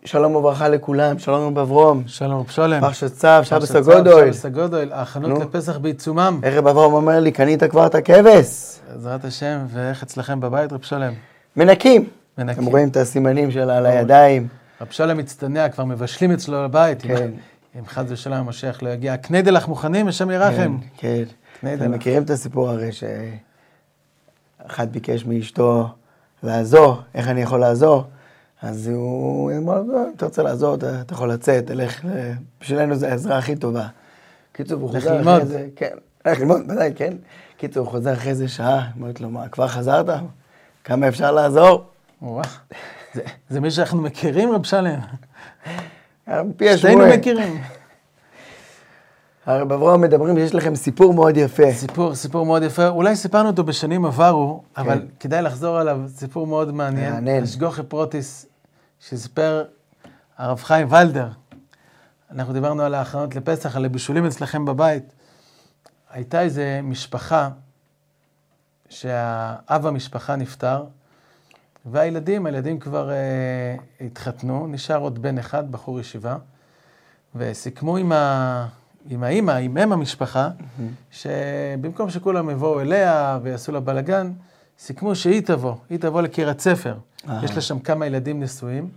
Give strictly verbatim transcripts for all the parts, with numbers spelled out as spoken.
שלום וברכה לכולם, שלום רב אברום. שלום רב שולם. פרשת צו, שבס הגודל. שבס הגודל, ההכנות לפסח בעיצומם. איך רב אברום אומר לי, קנית כבר את הכבש? בעזרת השם, ואיך אצלכם בבית, רב שולם? מנקים. מנקים. אתם רואים את הסימנים שלה על הידיים. רב שולם מצטנע, כבר מבשלים אצלו לבית. כן. אם חד ושלום המשיח לא יגיע. קני דלך מוכנים, השם ירחם. כן, כן. אתם מכירים את הסיפור הרי שאחד ביקש מאשתו לעזור, איך אני יכול לעזור? אז הוא אמר, אם אתה רוצה לעזור, אתה, אתה יכול לצאת, תלך, בשבילנו זו העזרה הכי טובה. קיצור, הוא חוזר אחרי זה, כן, הלך ללמוד, בוודאי, כן. קיצור, הוא חוזר אחרי זה שעה, אמרת לו, מה, כבר חזרת? כמה אפשר לעזור? וואו, זה, זה מי שאנחנו מכירים, רב שלם. שתינו מכירים. הרב אברהם מדברים שיש לכם סיפור מאוד יפה. סיפור, סיפור מאוד יפה. אולי סיפרנו אותו בשנים עברו, כן. אבל כדאי לחזור עליו. סיפור מאוד מעניין. מעניין. השגוחי פרוטיס, שסיפר הרב חיים ולדר. אנחנו דיברנו על ההכנות לפסח, על הבישולים אצלכם בבית. הייתה איזו משפחה, שהאב המשפחה נפטר, והילדים, הילדים כבר אה, התחתנו, נשאר עוד בן אחד, בחור ישיבה, וסיכמו עם ה... עם האמא, עם אם המשפחה, mm-hmm. שבמקום שכולם יבואו אליה ויעשו לה בלגן, סיכמו שהיא תבוא, היא תבוא לקריית ספר. Ah. יש לה שם כמה ילדים נשואים,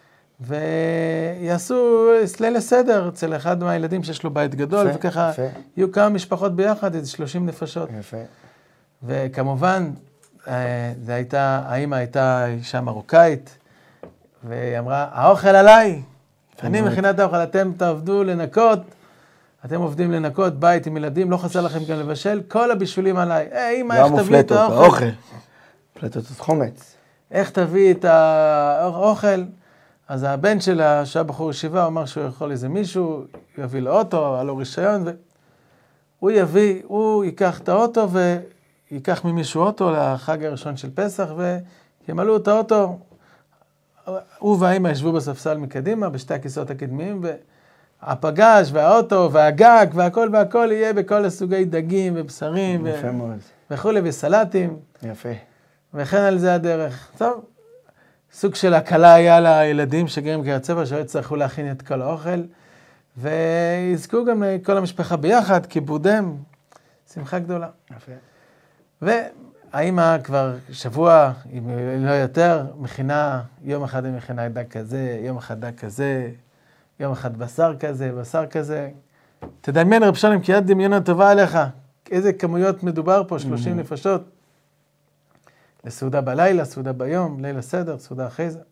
ויעשו ליל הסדר אצל אחד מהילדים שיש לו בית גדול, יפה, וככה יפה. יהיו כמה משפחות ביחד, איזה שלושים נפשות. יפה. וכמובן, זה הייתה, האמא הייתה אישה מרוקאית, והיא אמרה, האוכל עליי, אני מכינה את האוכל, אתם תעבדו לנקות, אתם עובדים לנקות בית עם ילדים, לא חסר לכם גם לבשל, כל הבישולים עליי. היי, אמא, איך תביא את האוכל? פלטות חומץ. איך תביא את האוכל? אז הבן שלה, שהיה בחור ישיבה, אמר שהוא יכול איזה מישהו, הוא יביא לאוטו, היה לו רישיון, והוא יביא, הוא ייקח את האוטו, ויקח ממישהו אוטו לחג הראשון של פסח, וימלאו את האוטו. הוא והאמא ישבו בספסל מקדימה, בשתי הכיסאות הקדמיים, ו... הפגש והאוטו והגג והכל והכל יהיה בכל הסוגי דגים ובשרים ו... וכו' וסלטים. יפה. וכן על זה הדרך. טוב, סוג של הקלה היה לילדים שגרים בקריית ספר שלא יצטרכו להכין את כל האוכל, ויזכו גם לכל המשפחה ביחד, כיבודם, שמחה גדולה. יפה. והאמא כבר שבוע, אם לא יותר, מכינה, יום אחד היא מכינה דג כזה, יום אחד דג כזה, יום אחד בשר כזה, בשר כזה. תדמיין רב שלם, כי יד דמיונה טובה עליך. איזה כמויות מדובר פה, שלושים mm-hmm. נפשות. לסעודה בלילה, סעודה ביום, ליל הסדר, סעודה אחרי זה.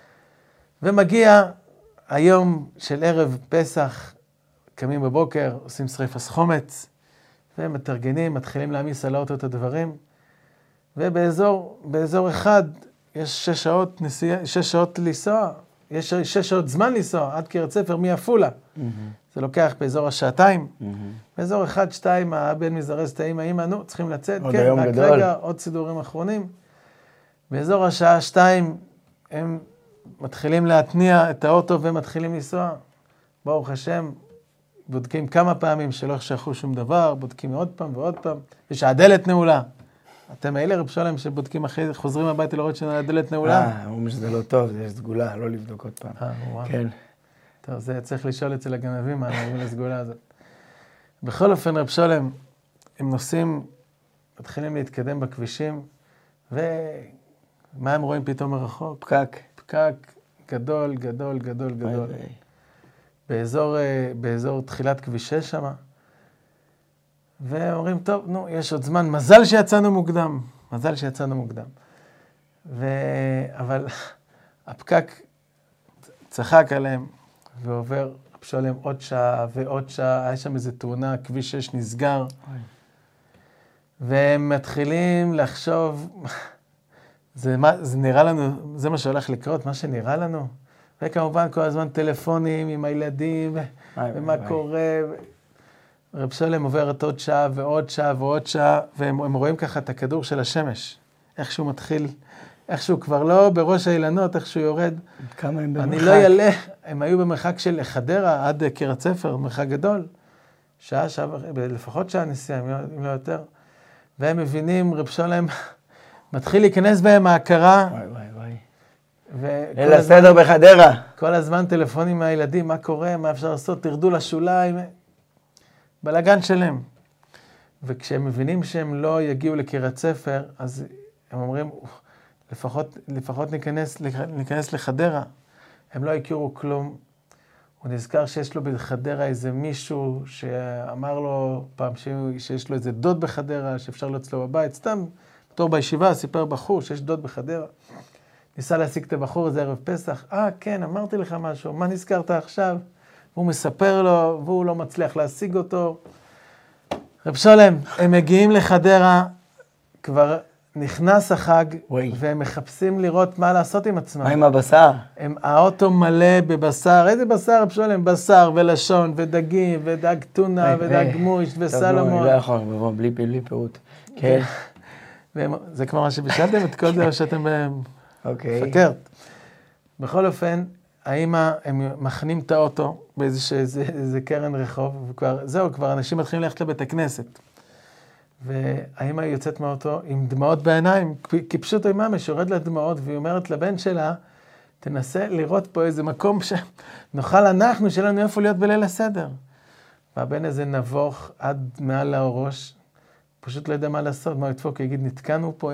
ומגיע היום של ערב פסח, קמים בבוקר, עושים שריפת חומץ, ומתארגנים, מתחילים להעמיס על האוטו את הדברים, ובאזור, באזור אחד יש שש שעות נסיעה, שש שעות לנסוע, יש שש שעות זמן לנסוע, עד קריית ספר מעפולה. Mm-hmm. זה לוקח באזור השעתיים. Mm-hmm. באזור אחד, שתיים, הבן מזרז את האמא, אמא, נו, צריכים לצאת, כן, רק גדול. רגע, עוד סידורים אחרונים. באזור השעה שתיים, הם מתחילים להתניע את האוטו ומתחילים לנסוע. ברוך השם, בודקים כמה פעמים שלא יחשכו שום דבר, בודקים עוד פעם ועוד פעם, ושהדלת נעולה. אתם האלה רב שלם שבודקים אחרי, חוזרים הביתה לראות שהדלת נעולה? אה, אומרים שזה לא טוב, זה סגולה, לא לבדוק עוד פעם. אה, וואו. כן. טוב, זה צריך לשאול אצל הגנבים, מה נראים לסגולה הזאת. בכל אופן, רב שלם, הם נוסעים, מתחילים להתקדם בכבישים, ומה הם רואים פתאום מרחוק? פקק. פקק גדול, גדול, גדול, גדול. באזור, באזור תחילת כביש שש שמה. ואומרים, טוב, נו, יש עוד זמן, מזל שיצאנו מוקדם, מזל שיצאנו מוקדם. ו... אבל הפקק צחק עליהם, ועובר רב שלם עוד שעה ועוד שעה, היה שם איזו תאונה, כביש שש נסגר, והם מתחילים לחשוב, זה, מה, זה נראה לנו, זה מה שהולך לקרות, מה שנראה לנו, וכמובן כל הזמן טלפונים עם הילדים, ומה קורה, רב שלם עוברת עוד שעה ועוד שעה ועוד שעה, והם רואים ככה את הכדור של השמש, איך שהוא מתחיל, איך שהוא כבר לא בראש האילנות, איך שהוא יורד. כמה הם במרחק? אני לא יעלה, הם היו במרחק של חדרה עד קריית ספר, מרחק גדול, שעה, שעה, לפחות שעה נסיעה, אם לא יותר, והם מבינים, רב שלם מתחיל להיכנס בהם ההכרה, וואי, וואי, וואי. ליל הסדר בחדרה. כל הזמן טלפונים מהילדים, מה קורה, מה אפשר לעשות, תרדו לשוליים. בלגן שלהם. וכשהם מבינים שהם לא יגיעו לקריית ספר, אז הם אומרים, לפחות, לפחות ניכנס, ניכנס לחדרה. הם לא הכירו כלום. הוא נזכר שיש לו בחדרה איזה מישהו שאמר לו פעם שיש לו איזה דוד בחדרה, שאפשר להיות אצלו בבית. סתם, בתור בישיבה, סיפר בחור שיש דוד בחדרה. ניסה להשיג את הבחור הזה ערב פסח. אה, כן, אמרתי לך משהו, מה נזכרת עכשיו? והוא מספר לו, והוא לא מצליח להשיג אותו. רב שולם, הם מגיעים לחדרה, כבר נכנס החג, וואי. והם מחפשים לראות מה לעשות עם עצמם. מה עם הבשר? הם, האוטו מלא בבשר. איזה בשר, רב שולם? בשר ולשון, ודגים, ודג טונה, ודג מוש, וסלומון. טוב, לא יכול, בוא, בלי, בלי פירוט. כן. והם, זה כבר מה שבישלתם את כל זה, או שאתם אוקיי. פקרת. בכל אופן, האמא, הם מכנים את האוטו באיזה קרן רחוב, וכבר, זהו, כבר אנשים מתחילים ללכת לבית הכנסת. והאמא יוצאת מהאוטו עם דמעות בעיניים, כי פשוט האמא משורד לה דמעות, והיא אומרת לבן שלה, תנסה לראות פה איזה מקום שנוכל אנחנו, שלנו איפה להיות בליל הסדר. והבן הזה נבוך עד מעל הראש, פשוט לא יודע מה לעשות, מה הוא ידפוק, יגיד, נתקענו פה.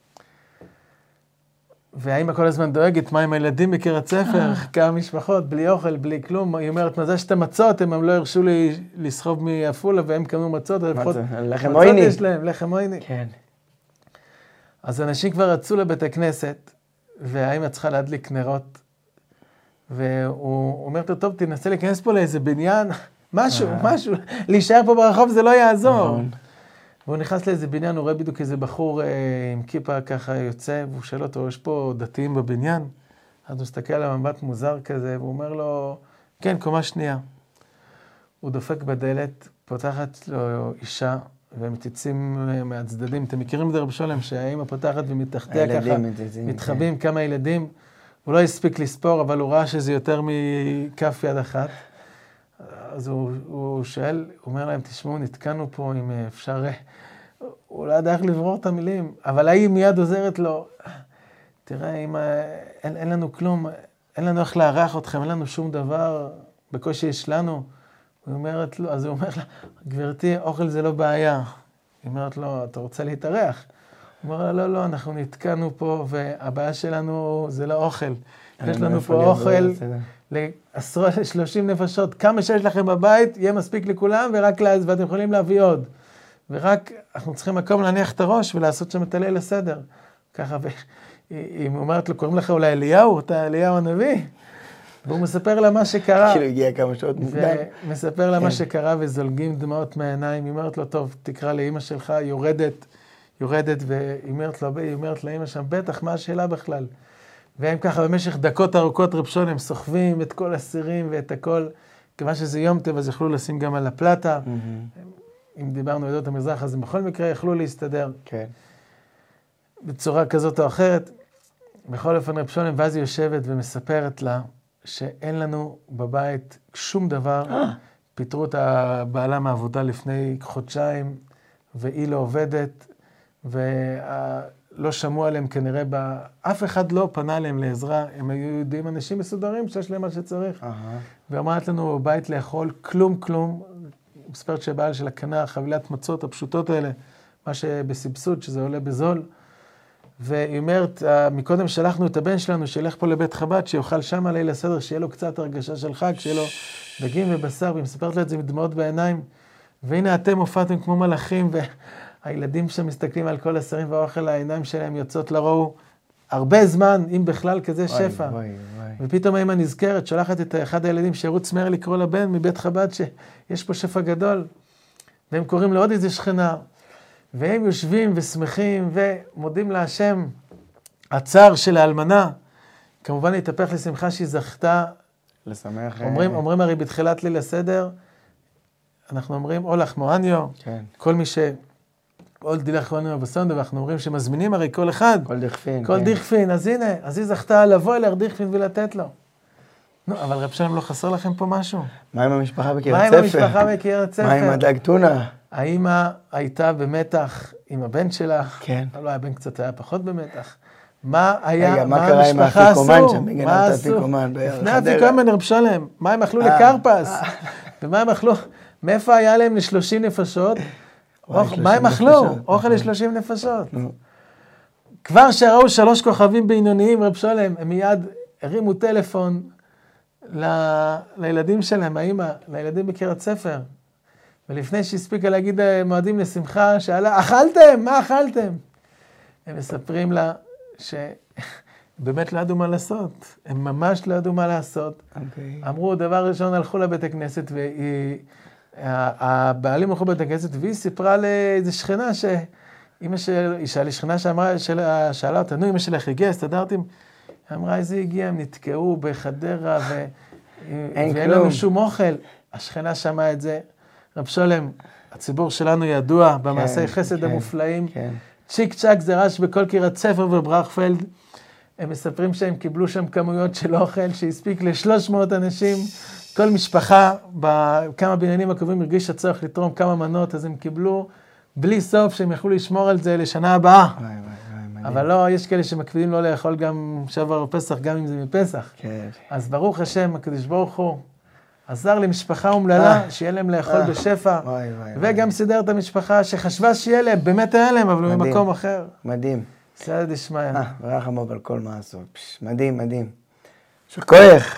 והאמא כל הזמן דואגת, מה עם הילדים בקריית ספר, כמה משפחות, בלי אוכל, בלי כלום. היא אומרת, מזל שאתה מצות, הם לא הרשו לי לסחוב מעפולה, והם קנו מצות, לפחות לחם מויני. יש להם, לחם מויני. כן. אז אנשים כבר רצו לבית הכנסת, והאמא צריכה להדליק נרות, והוא אומר, טוב, תנסה להיכנס פה לאיזה בניין, משהו, משהו, להישאר פה ברחוב זה לא יעזור. והוא נכנס לאיזה בניין, הוא רואה בדיוק איזה בחור אה, עם כיפה ככה יוצא, והוא שואל אותו, יש פה דתיים בבניין? אז הוא מסתכל על המבט מוזר כזה, והוא אומר לו, כן, קומה שנייה. הוא דופק בדלת, פותחת לו אישה, והם מתייצאים מהצדדים. אתם מכירים את זה רב שולם, שהאמא פותחת ומתחתיה ככה, מתחבאים כן. כמה ילדים. הוא לא הספיק לספור, אבל הוא ראה שזה יותר מכף יד אחת. אז הוא, הוא שואל, הוא אומר להם, תשמעו, נתקענו פה אם אפשר, הוא לא יודע איך לברור את המילים, אבל היא מיד עוזרת לו, תראה, אם, אין, אין לנו כלום, אין לנו איך לארח אתכם, אין לנו שום דבר, בקושי יש לנו. הוא אומרת לו, אז הוא אומר לה, גברתי, אוכל זה לא בעיה. היא אומרת לו, אתה רוצה להתארח? הוא אומר לה, לא, לא, אנחנו נתקענו פה, והבעיה שלנו זה לא אוכל. יש לנו פה אוכל לעשרות, שלושים נפשות, כמה שיש לכם בבית, יהיה מספיק לכולם, ורק לה, ואתם יכולים להביא עוד. ורק אנחנו צריכים מקום להניח את הראש, ולעשות שם את הליל הסדר. ככה, והיא אומרת לו, קוראים לך אולי אליהו, אתה אליהו הנביא? והוא מספר לה מה שקרה. כאילו הגיע כמה שעות מוקדם. ומספר לה מה שקרה, וזולגים דמעות מהעיניים. היא אומרת לו, טוב, תקרא לאמא שלך, יורדת, יורדת, והיא אומרת לו, היא אומרת לאמא שם, בטח, מה השאלה בכלל? והם ככה במשך דקות ארוכות רב שולם, הם סוחבים את כל הסירים ואת הכל, כיוון שזה יום טוב, אז יכלו לשים גם על הפלטה. אם דיברנו עדות המזרח, אז בכל מקרה יכלו להסתדר. כן. בצורה כזאת או אחרת. בכל אופן רב שולם, ואז היא יושבת ומספרת לה, שאין לנו בבית שום דבר. פיטרו את הבעלה מעבודה לפני חודשיים, והיא לא עובדת, ולא שמעו עליהם כנראה, אף אחד לא פנה עליהם לעזרה, הם היו יודעים אנשים מסודרים שיש להם מה שצריך. ואמרת לנו בבית לאכול כלום כלום, מספרת שבעל של הקנה, חבילת מצות הפשוטות האלה, מה שבסבסוד, שזה עולה בזול, והיא אומרת, מקודם שלחנו את הבן שלנו, שילך פה לבית חב"ד, שיוכל שם ליל הסדר, שיהיה לו קצת הרגשה של חג, שיהיה לו דגים ובשר, והיא מספרת לו את זה עם דמעות בעיניים, והנה אתם הופעתם כמו מלאכים, והילדים שמסתכלים על כל השרים והאוכל, העיניים שלהם יוצאות לראו, הרבה זמן, אם בכלל כזה שפע. וואי, וואי. ופתאום האמא נזכרת, שולחת את אחד הילדים שירוץ מהר לקרוא לבן מבית חב"ד, שיש פה שפע גדול, והם קוראים לעוד איזה שכנה, והם יושבים ושמחים ומודים להשם, הצער של האלמנה, כמובן התהפך לשמחה שהיא זכתה, לשמח. אומרים, אומרים הרי בתחילת ליל הסדר, אנחנו אומרים, אולך מואניו, כן. כל מי ש... כל דילך מואניו בסונדו, ואנחנו אומרים שמזמינים הרי כל אחד. כל דכפין. כל כן. דכפין, אז הנה, אז היא זכתה לבוא אליה דכפין ולתת לו. נו, אבל רב שלם לא חסר לכם פה משהו. מה עם המשפחה בקריית ספר? מה עם המשפחה בקריית ספר? מה עם הדג טונה? האמא הייתה במתח עם הבן שלה. כן. לא, הבן קצת היה פחות במתח. מה היה, רגע, מה מה קרה עם המשפחה עשו? האפיקומן שם? מי גנב מה את עשו? האפיקומן לפני בחדרה? האפיקומן רב שלם, מה הם אכלו לקרפס? ומה הם אכלו? מאיפה היה להם לשלושים נפשות? וואי, אוכ- מה הם שלושים אכלו? נפשות, אוכל נכון. לשלושים נפשות. נו. כבר שראו שלוש כוכבים בינוניים, רב שלם, הם מיד הרימו טלפון ל- לילדים שלהם, האמא, לילדים בקריית ספר. ולפני שהספיקה להגיד מועדים לשמחה, שאלה, אכלתם? מה אכלתם? הם מספרים לה שבאמת לא ידעו מה לעשות. הם ממש לא ידעו מה לעשות. אוקיי. אמרו, דבר ראשון, הלכו לבית הכנסת, והבעלים הלכו לבית הכנסת, והיא סיפרה לאיזו שכנה ש... אמא של, היא שאלה, שכנה שאמרה, שאלה, שאלה אותה, נו, אמא שלך הגיעה, הסתדרתם? היא אמרה, איזה הגיעה, הם נתקעו בחדרה, ו... ואין לנו שום אוכל. השכנה שמעה את זה. רב שלם, הציבור שלנו ידוע במעשי חסד המופלאים. צ'יק צ'ק זה רש בכל קריית ספר וברכפלד. הם מספרים שהם קיבלו שם כמויות של אוכל שהספיק ל-שלוש מאות אנשים. כל משפחה, בכמה בניינים הקרובים הרגישה צורך לתרום כמה מנות, אז הם קיבלו בלי סוף שהם יכלו לשמור על זה לשנה הבאה. אבל לא, יש כאלה שמקפידים לא לאכול גם שבר או פסח, גם אם זה מפסח. אז ברוך השם, הקדוש ברוך הוא, עזר למשפחה אומללה, שיהיה להם לאכול בשפע, וגם סידר את המשפחה שחשבה שיהיה להם, באמת היה להם, אבל במקום אחר. מדהים. סייע דשמיא. ורחמו על כל מעשות. מדהים, מדהים. שכוח.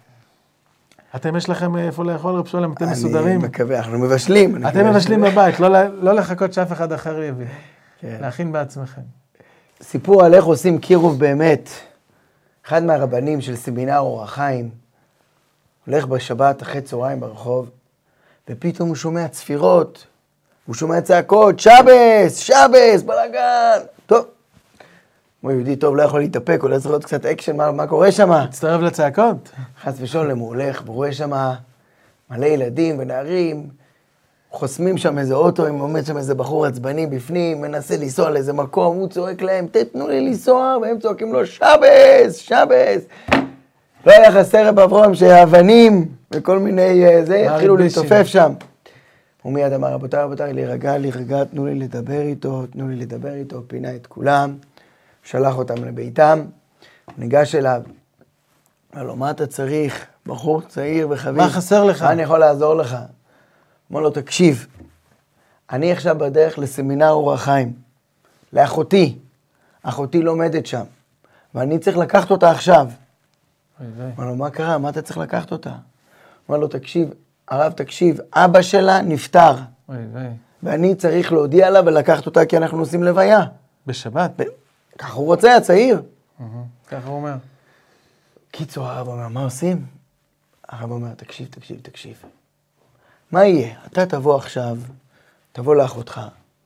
אתם יש לכם איפה לאכול, רב שלם, אתם מסודרים. אני מקווה, אנחנו מבשלים. אתם מבשלים בבית, לא לחכות שאף אחד אחר יביא. להכין בעצמכם. סיפור על איך עושים קירוב באמת. אחד מהרבנים של סמינר אור החיים, הולך בשבת אחרי צהריים ברחוב, ופתאום הוא שומע צפירות, הוא שומע צעקות, שבס, שבס, בלגן. טוב, כמו יהודי טוב לא יכול להתאפק, אולי צריך להיות קצת אקשן, מה, מה קורה שם? מצטרף לצעקות. חס ושלום, הוא הולך ורואה שם מלא ילדים ונערים, חוסמים שם איזה אוטו, אם עומד שם איזה בחור עצבני בפנים, מנסה לנסוע לאיזה מקום, הוא צועק להם, תתנו לי לנסוע, והם צועקים לו, שבס, שבס. לא היה חסר רב אברהם שהאבנים וכל מיני זה, התחילו להתופף שם. הוא מיד אמר, רבותיי, רבותיי, להירגע, להירגע, תנו לי לדבר איתו, תנו לי לדבר איתו, פינה את כולם, שלח אותם לביתם, ניגש אליו, אמר לו, מה אתה צריך? בחור צעיר וחביב. מה חסר לך? מה אני יכול לעזור לך? אמר לו, תקשיב, אני עכשיו בדרך לסמינר אור החיים, לאחותי, אחותי לומדת שם, ואני צריך לקחת אותה עכשיו. אמר לו, מה קרה? מה אתה צריך לקחת אותה? אמר לו, תקשיב, הרב, תקשיב, אבא שלה נפטר. ואני צריך להודיע לה ולקחת אותה כי אנחנו עושים לוויה. בשבת? ככה הוא רוצה, הצעיר. ככה הוא אומר. קיצור, הרב אומר, מה עושים? הרב אומר, תקשיב, תקשיב, תקשיב. מה יהיה? אתה תבוא עכשיו, תבוא לאחותך,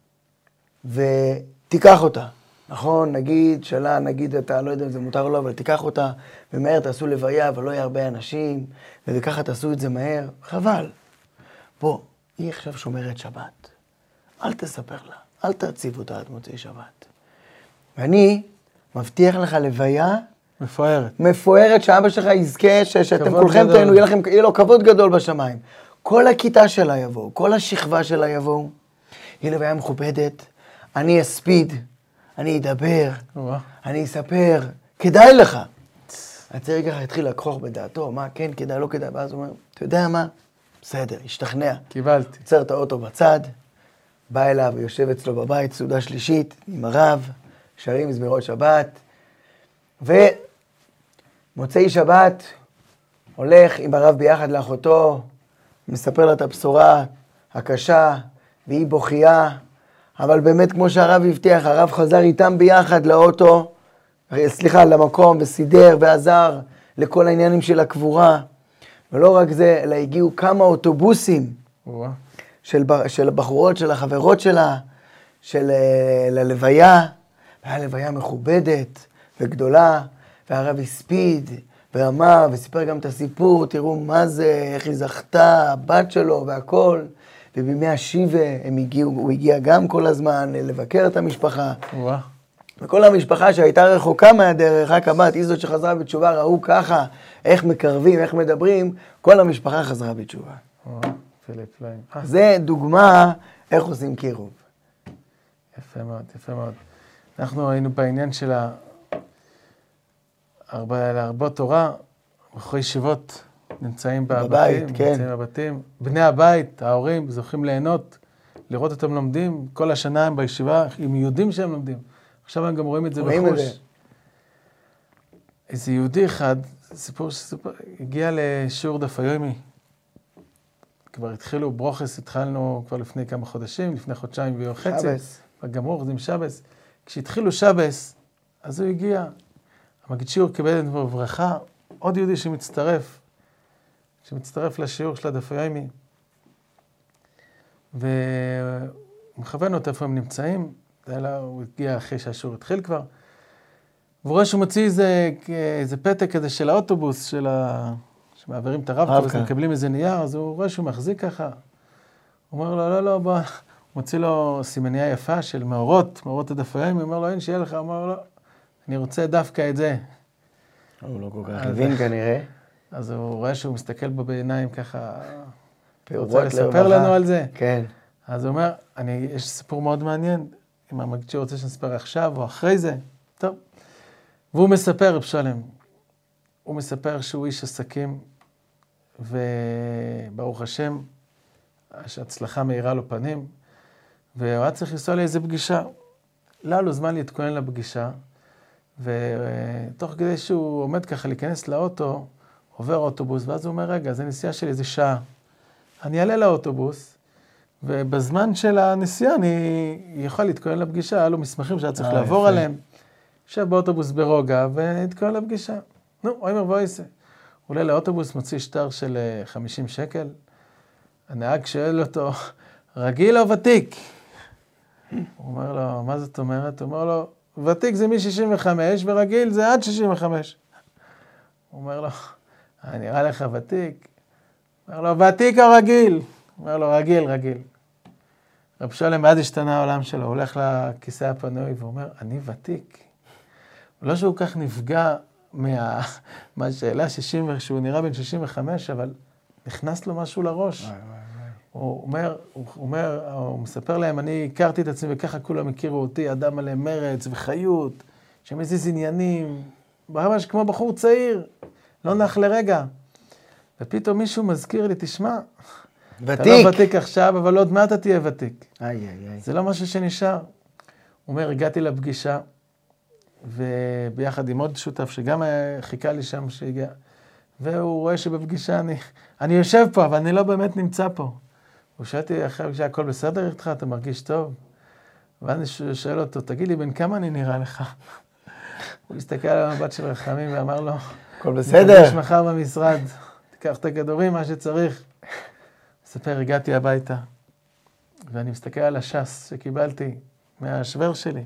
ותיקח אותה. נכון, נגיד, שאלה, נגיד, אתה לא יודע אם זה מותר או לא, אבל תיקח אותה, ומהר תעשו לוויה, אבל לא יהיה הרבה אנשים, וככה תעשו את זה מהר, חבל. בוא, היא עכשיו שומרת שבת. אל תספר לה, אל תעציב אותה עד מוצאי שבת. ואני מבטיח לך לוויה, מפוארת. מפוארת, שאבא שלך יזכה, שאתם כולכם תהנו, יהיה לכם, יהיה לו כבוד גדול בשמיים. כל הכיתה שלה יבואו, כל השכבה שלה יבואו, היא לוויה מכובדת, אני אספיד, אני אדבר, אני אספר, כדאי לך. הצעיר ככה התחיל לקחוך בדעתו, מה כן כדאי, לא כדאי, ואז הוא אומר, אתה יודע מה? בסדר, השתכנע. קיבלתי. עצר את האוטו בצד, בא אליו ויושב אצלו בבית, סעודה שלישית, עם הרב, שרים מזמירות שבת, ומוצאי שבת הולך עם הרב ביחד לאחותו, מספר לה את הבשורה הקשה, והיא בוכייה, אבל באמת כמו שהרב הבטיח, הרב חזר איתם ביחד לאוטו, סליחה, למקום, וסידר ועזר לכל העניינים של הקבורה. ולא רק זה, אלא הגיעו כמה אוטובוסים של, של הבחורות, של החברות שלה, של ללוויה, והיה לוויה מכובדת וגדולה, והרב הספיד ואמר, וסיפר גם את הסיפור, תראו מה זה, איך היא זכתה, הבת שלו והכל. ובימי השיבה הם הגיעו, הוא הגיע גם כל הזמן לבקר את המשפחה. וואו. וכל המשפחה שהייתה רחוקה מהדרך, רק הבת, היא זאת שחזרה בתשובה, ראו ככה, איך מקרבים, איך מדברים, כל המשפחה חזרה בתשובה. וואו, פיליפ פלאים. זה דוגמה איך עושים קירוב. יפה מאוד, יפה מאוד. אנחנו היינו בעניין של הרבה, להרבות תורה, בחורי ישיבות נמצאים בבית, בבתים, כן. נמצאים בבתים. בני הבית, ההורים, זוכים ליהנות, לראות אותם לומדים. כל השנה הם בישיבה, הם יודעים שהם לומדים. עכשיו הם גם רואים את זה רואים את בחוש. זה. איזה יהודי אחד, סיפור שסיפור, הגיע לשיעור דף היומי. כבר התחילו, ברוכס התחלנו כבר לפני כמה חודשים, לפני חודשיים וחצי. שבס. בגמור, זה עם שבס. כשהתחילו שבס, אז הוא הגיע. המגיד שיעור קיבל את בברכה, עוד יהודי שמצטרף, שמצטרף לשיעור של הדף היומי. והוא מכוון אותה איפה הם נמצאים, הוא הגיע אחרי שהשיעור התחיל כבר. והוא רואה שהוא מוציא איזה, איזה פתק כזה של האוטובוס, של ה... שמעבירים את הרב-קו, אז מקבלים איזה נייר, אז הוא רואה שהוא מחזיק ככה. הוא אומר לו, לא, לא, בוא. הוא מוציא לו סימניה יפה של מאורות, מאורות הדף היומי, הוא אומר לו, אין שיהיה לך, הוא אומר לו, אני רוצה דווקא את זה. הוא לא כל כך הבין כנראה. אז הוא רואה שהוא מסתכל בו בעיניים ככה, הוא פירוט רוצה לספר לרווחה. לנו על זה. כן. אז הוא אומר, אני, יש סיפור מאוד מעניין, אם המגיד שיעור רוצה שנספר עכשיו או אחרי זה, טוב. והוא מספר, רב שלם, הוא מספר שהוא איש עסקים, וברוך השם, שהצלחה מאירה לו פנים, והוא היה צריך לנסוע לאיזה פגישה. לא היה לו זמן להתכונן לפגישה, ותוך כדי שהוא עומד ככה להיכנס לאוטו, עובר אוטובוס, ואז הוא אומר, רגע, זה נסיעה של איזה שעה. אני אעלה לאוטובוס, ובזמן של הנסיעה אני יכול להתכונן לפגישה, היה לו מסמכים שהיה צריך לעבור עליהם. יושב באוטובוס ברוגע, והתכונן לפגישה. נו, אוי מר ואיסה. הוא עולה לאוטובוס, מוציא שטר של חמישים שקל. הנהג שואל אותו, רגיל או ותיק? הוא אומר לו, מה זאת אומרת? הוא אומר לו, ותיק זה מ-שישים וחמש, ורגיל זה עד שישים וחמש. הוא אומר לו, נראה לך ותיק? הוא אומר לו, ותיק או רגיל? הוא אומר לו, רגיל, רגיל. רב שלם, אז השתנה העולם שלו, הוא הולך לכיסא הפנוי, והוא אומר, אני ותיק. לא שהוא כך נפגע מה... מהשאלה שישים, שהוא נראה בן שישים וחמש, אבל נכנס לו משהו לראש. הוא אומר, הוא אומר, הוא מספר להם, אני הכרתי את עצמי וככה כולם הכירו אותי, אדם מלא מרץ וחיות, שמזיז עניינים, ממש כמו בחור צעיר, לא נח לרגע. ופתאום מישהו מזכיר לי, תשמע, ותיק. אתה לא ותיק עכשיו, אבל עוד מעט אתה תהיה ותיק. איי, איי, איי. זה לא משהו שנשאר. הוא אומר, הגעתי לפגישה, וביחד עם עוד שותף שגם חיכה לי שם שהגיע, והוא רואה שבפגישה אני, אני יושב פה, אבל אני לא באמת נמצא פה. הוא שאלתי אחרי הפגישה, הכל בסדר איתך, אתה מרגיש טוב? ואז אני שואל אותו, תגיד לי, בן כמה אני נראה לך? הוא הסתכל על המבט של רחמים ואמר לו, הכל בסדר. נפגש מחר במשרד, תיקח את הכדורים, מה שצריך. מספר, הגעתי הביתה, ואני מסתכל על הש"ס שקיבלתי מהשוור שלי,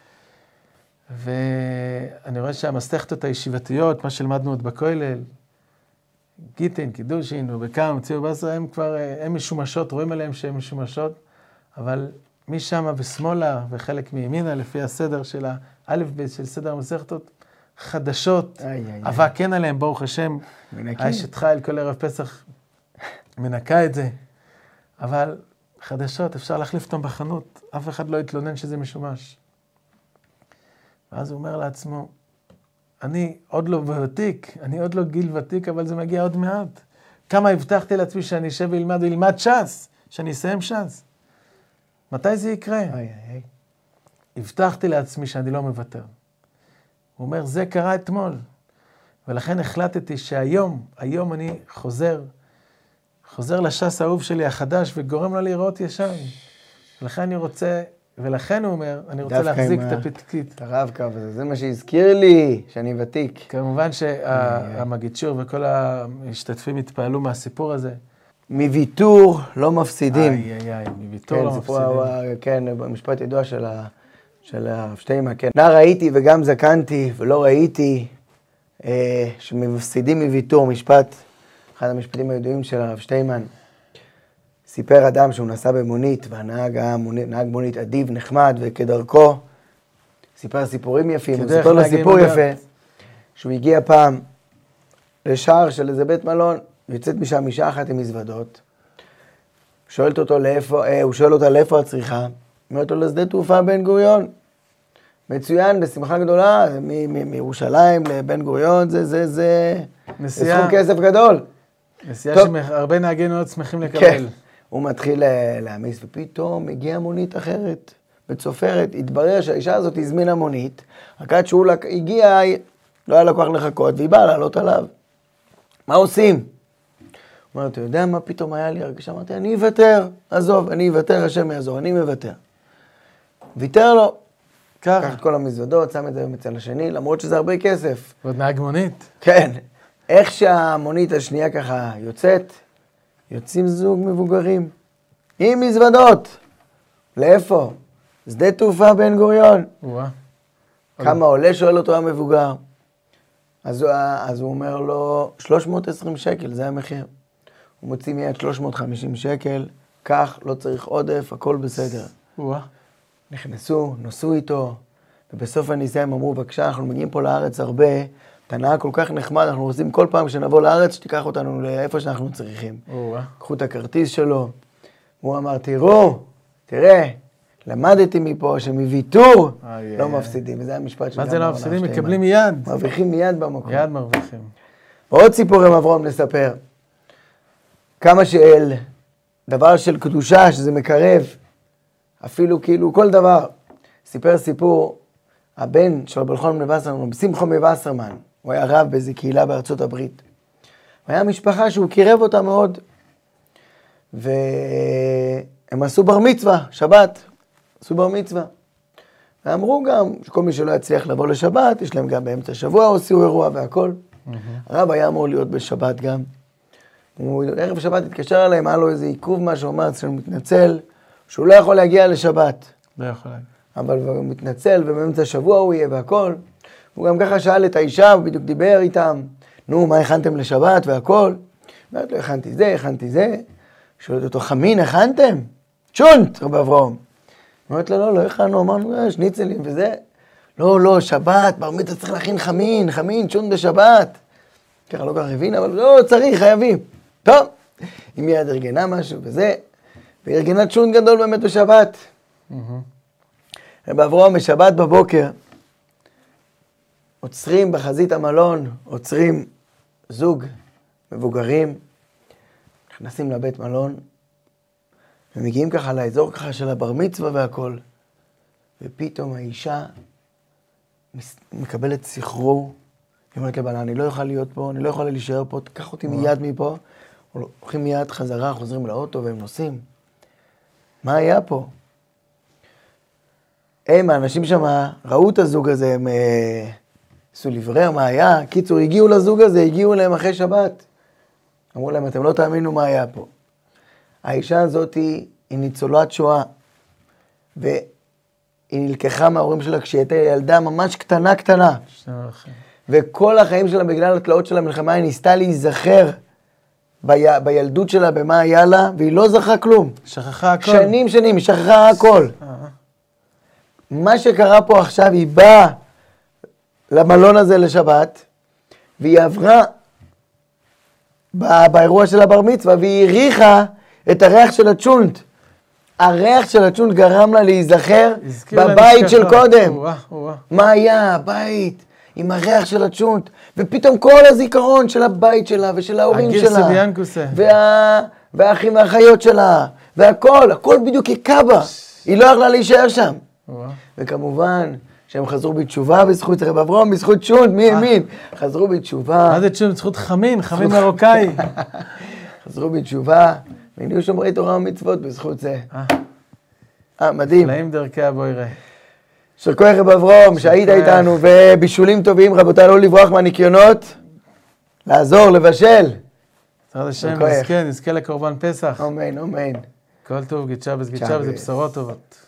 ואני רואה שהמסכתות הישיבתיות, מה שלמדנו עוד בכולל, גיטין, קידושין, ובקם, ציור בסר, הם כבר, הם משומשות, רואים עליהם שהן משומשות, אבל משם ושמאלה, וחלק מימינה, לפי הסדר של האלף בית של סדר המסכתות, חדשות, אבק כן עליהם, ברוך השם, האשת חיל כל ערב פסח מנקה את זה, אבל חדשות, אפשר להחליף אותם בחנות, אף אחד לא יתלונן שזה משומש. ואז הוא אומר לעצמו, אני עוד לא ותיק, אני עוד לא גיל ותיק, אבל זה מגיע עוד מעט. כמה הבטחתי לעצמי שאני אשב וילמד, וילמד ש"ס, שאני אסיים ש"ס. מתי זה יקרה? איי, איי, איי. הבטחתי לעצמי שאני לא מוותר. הוא אומר, זה קרה אתמול. ולכן החלטתי שהיום, היום אני חוזר, חוזר לש"ס האהוב שלי החדש, וגורם לו להיראות ישר. ולכן אני רוצה, ולכן הוא אומר, אני רוצה להחזיק את הפתקית. את הרב-קו הזה, זה מה שהזכיר לי, שאני ותיק. כמובן שהמגיד שיעור וכל המשתתפים התפעלו מהסיפור הזה. מוויתור לא מפסידים. איי, איי, איי, מוויתור לא מפסידים. כן, במשפט ידוע של הרב שטיינמן, כן. נער ראיתי וגם זקנתי ולא ראיתי, שמפסידים מוויתור, משפט, אחד המשפטים הידועים של הרב שטיינמן. סיפר אדם שהוא נסע במונית, והנהג היה מונית, נהג מונית אדיב, נחמד, וכדרכו, סיפר סיפורים יפים, הוא סיפר לו סיפור יפה, שהוא הגיע פעם לשער של איזה בית מלון, ויוצאת משם אישה אחת עם מזוודות, שואלת אותו לאיפה, אה, הוא שואל אותה לאיפה את צריכה, אומרת לו לשדה תעופה בן גוריון, מצוין, בשמחה גדולה, מירושלים לבן גוריון, זה, זה, זה... נסיעה. סכום כסף גדול. נסיעה שהרבה נהגים מאוד שמחים לקבל. כן. הוא מתחיל להעמיס, ופתאום הגיעה מונית אחרת, בצופרת. התברר שהאישה הזאת הזמינה מונית, רק עד שהוא הגיע, לא היה לקוח לחכות, והיא באה לעלות עליו. מה עושים? הוא אומר, אתה יודע מה פתאום היה לי הרגשה? אמרתי, אני אוותר, עזוב, אני אוותר, השם יעזור, אני מוותר. ויתר לו, קח את כל המזוודות, שם את זה מצל השני, למרות שזה הרבה כסף. ועוד נהג מונית. כן. איך שהמונית השנייה ככה יוצאת, יוצאים זוג מבוגרים, עם מזוודות. לאיפה? שדה תעופה בן גוריון. וואה. כמה עולה שואל אותו המבוגר. אז הוא, אז הוא אומר לו, שלוש מאות ועשרים שקל, זה המחיר. הוא מוציא מיד שלוש מאות וחמישים שקל, כך, לא צריך עודף, הכל בסדר. וואה. נכנסו, נוסעו איתו, ובסוף הנסיעה הם אמרו, בבקשה, אנחנו מגיעים פה לארץ הרבה, אתה נהג כל כך נחמד, אנחנו רוצים כל פעם שנבוא לארץ, שתיקח אותנו לאיפה שאנחנו צריכים. וואה. קחו את הכרטיס שלו. הוא אמר, תראו, תראה, למדתי מפה שמוויתור לא מפסידים. וזה המשפט שגם... מה זה לא מפסידים? מקבלים מיד. מרוויחים מיד במקום. מיד מרוויחים. עוד סיפור עם אברהם לספר. כמה שאל, דבר של קדושה, שזה מקרב, אפילו כאילו כל דבר. סיפר סיפור, הבן של רבי אלחנן בן וסרמן, שמחון בן וסרמן, הוא היה רב באיזו קהילה בארצות הברית. הוא היה משפחה שהוא קירב אותה מאוד. והם עשו בר מצווה, שבת, עשו בר מצווה. ואמרו גם שכל מי שלא יצליח לבוא לשבת, יש להם גם באמצע השבוע עושים אירוע והכל. הרב היה אמור להיות בשבת גם. הוא ערב שבת התקשר אליהם, היה לו איזה עיכוב משהו, אמר, שהוא מתנצל, שהוא לא יכול להגיע לשבת. לא יכול להגיע. אבל הוא מתנצל, ובאמצע השבוע הוא יהיה והכל. הוא גם ככה שאל את האישה, הוא בדיוק דיבר איתם, נו, מה הכנתם לשבת והכל? אמרת לו, הכנתי זה, הכנתי זה. שואלת אותו, חמין, הכנתם? צ'ונט, רבי אברהם. אמרת לו, לא, לא הכנו, אמרנו, שניצלים וזה. לא, לא, שבת, בר מצווה צריך להכין חמין, חמין, צ'ונט בשבת. ככה לא כך הבין, אבל לא, צריך, חייבים. טוב, היא מיד ארגנה משהו וזה, וארגנה צ'ונט גדול באמת בשבת. רבי אברהם בשבת בבוקר, עוצרים בחזית המלון, עוצרים זוג מבוגרים, נכנסים לבית מלון, ומגיעים ככה לאזור ככה של הבר מצווה והכל, ופתאום האישה מקבלת סחרור, היא אומרת לבעלה, אני לא יכולה להיות פה, אני לא יכולה להישאר פה, תקח אותי מיד מפה, הולכים מיד חזרה, חוזרים לאוטו והם נוסעים. מה היה פה? הם, האנשים שם ראו את הזוג הזה, הם עשו לברר מה היה, קיצור, הגיעו לזוג הזה, הגיעו להם אחרי שבת. אמרו להם, אתם לא תאמינו מה היה פה. האישה הזאת היא, היא ניצולת שואה, והיא נלקחה מההורים שלה כשהיא הייתה ילדה ממש קטנה קטנה. וכל החיים שלה, בגלל התלאות של המלחמה, היא ניסתה להיזכר ב... בילדות שלה, במה היה לה, והיא לא זכרה כלום. שכחה הכל. שנים שנים, היא שכחה הכל. מה שקרה פה עכשיו, היא באה למלון הזה לשבת, והיא עברה באירוע של הבר מצווה, והיא הריחה את הריח של הצ'ונט. הריח של הצ'ונט גרם לה להיזכר בבית של קודם. ווא, ווא. מה היה? הבית עם הריח של הצ'ונט, ופתאום כל הזיכרון של הבית שלה ושל ההורים שלה. הגירסה ביאנקוסה. וה... והאחים והאחיות שלה, והכל, הכל בדיוק היכה בה. היא לא יכלה להישאר שם. ווא. וכמובן, שהם חזרו בתשובה בזכות רבי אברהם, בזכות צ'ונט, מי האמין? חזרו בתשובה. מה זה צ'ונט? בזכות חמין, חמין מרוקאי. חזרו בתשובה, ונהיו שומרי תורה ומצוות בזכות זה. אה, מדהים. נעים דרכי הבוירה. יישר כוח רבי אברהם, שהיית איתנו, ובישולים טובים, רבותיי, לא לברוח מהניקיונות, לעזור, לבשל. בעזרת השם, נזכה, נזכה לקורבן פסח. אמן, אמן. כל טוב, גיד שבס, גיד שבס, בשורות טובות.